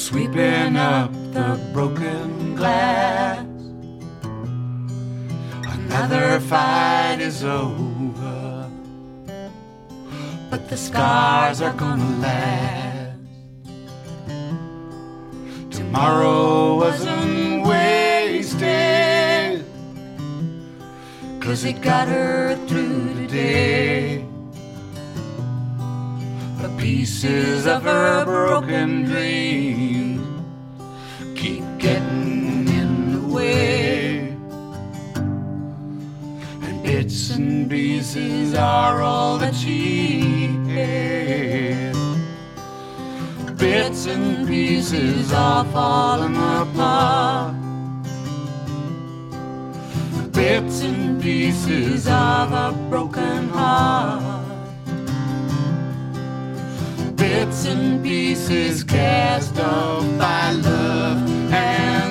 sweeping up the broken glass. Another fight is over, but the scars are gonna last. Tomorrow wasn't wasted, 'cause it got her through today. The pieces of her broken dreams keep getting in the way, and bits and pieces are all that she had. Bits and pieces are falling apart. Bits and pieces of a broken heart. Bits and pieces cast off by love and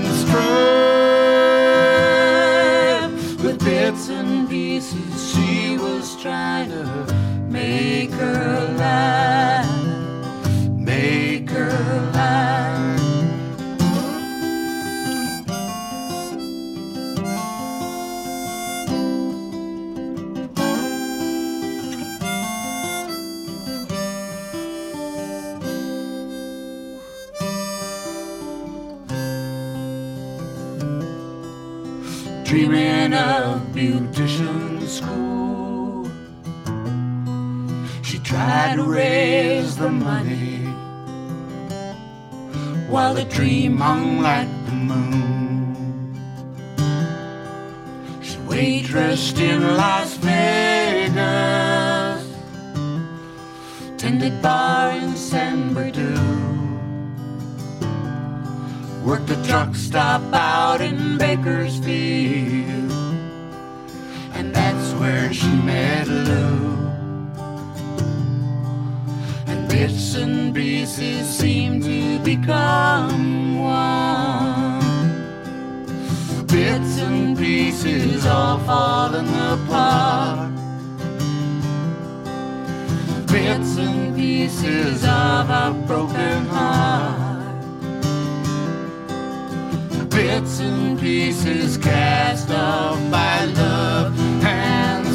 strife. With bits and pieces she was trying to make her life, make her life. Dreaming of beautician school, she tried to raise the money while the dream hung like the moon. She waitressed in Las Vegas, tended bar in San Bernardino, worked a truck stop out in Bakersfield, and that's where she met Lou. And bits and pieces seem to become one. Bits and pieces all falling apart. Bits and pieces of a broken heart. Bits and pieces cast off by love and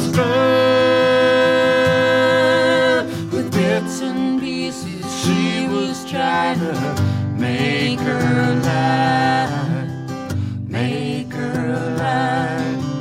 strife. With bits and pieces she was trying to make her life, make her life.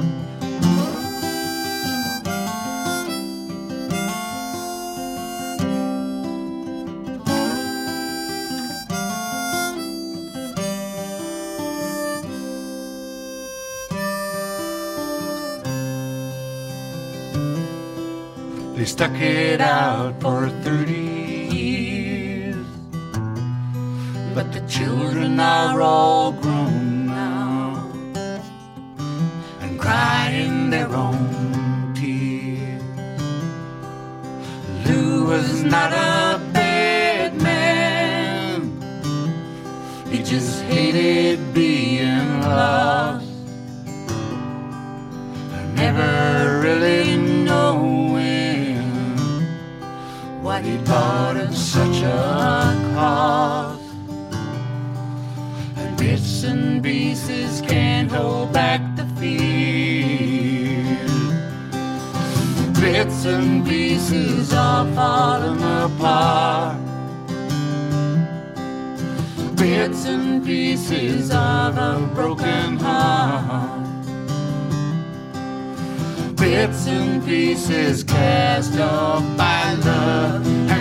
They stuck it out for 30 years, but the children are all grown now and crying their own tears. Lou was not a bad man, he just hated being lost. I never really knowing what he bought at such a cost. And bits and pieces can't hold back the fear. Bits and pieces are falling apart. Bits and pieces of a broken heart. Bits and pieces cast off by love.